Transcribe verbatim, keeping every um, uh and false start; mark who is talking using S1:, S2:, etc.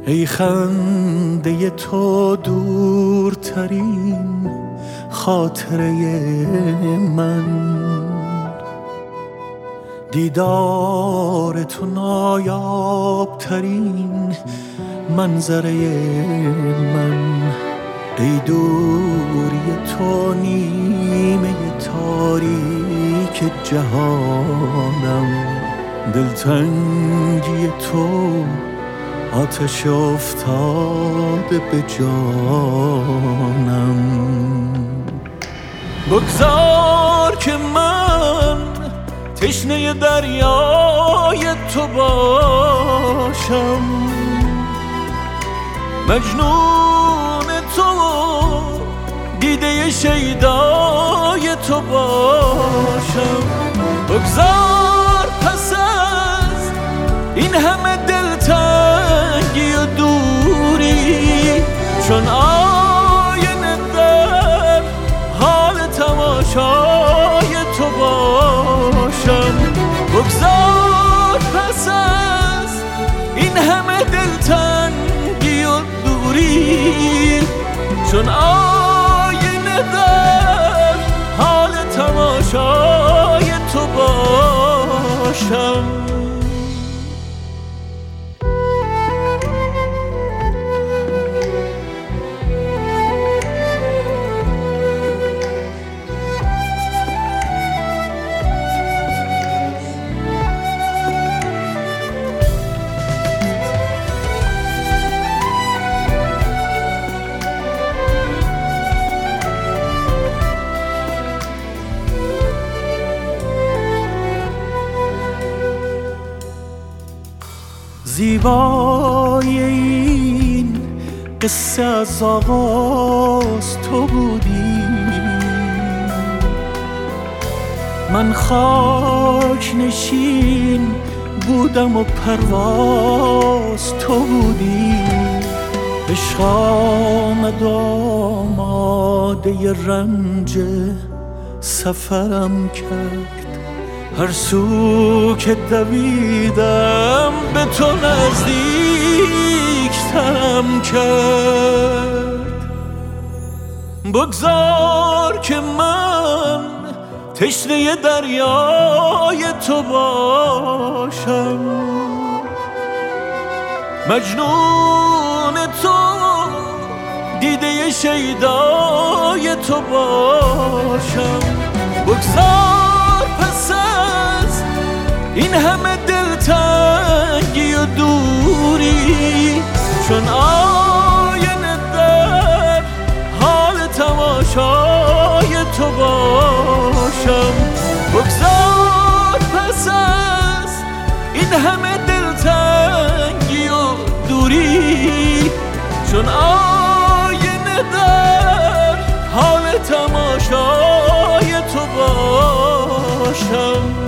S1: ای خنده تو دورترین خاطره من، دیدار تو نایابترین منظره من، ای دوری تو نیمه تاریک جهانم، دلتنگی تو آتش افتاده به جانم. بگذار که من تشنه دریای تو باشم، مجنون تو دیده شیدای تو باشم. بگذار پس از این همه دلتنگی و دوری، چون آینه در حال تماشای تو باشم. بگذار پس از این همه دلتنگی و دوری، چون آینه در حال تماشای تو باشم. زیبای این قصه از آغاز تو بودی، من خاک نشین بودم و پرواز تو بودی. عشق آمد آماده رنج سفرم کرد، هر سو که دویدم به تو نزدیک ترم کرد. بگذار که من تشنه دریای تو باشم، مجنون تو دیده شیدای تو باشم. بگذار پس از این همه دلتنگی و دوری، چون آینه در حال تماشای تو باشم. بگذار پس از این همه دلتنگی و دوری، چون آینه در حال تماشای تو باشم.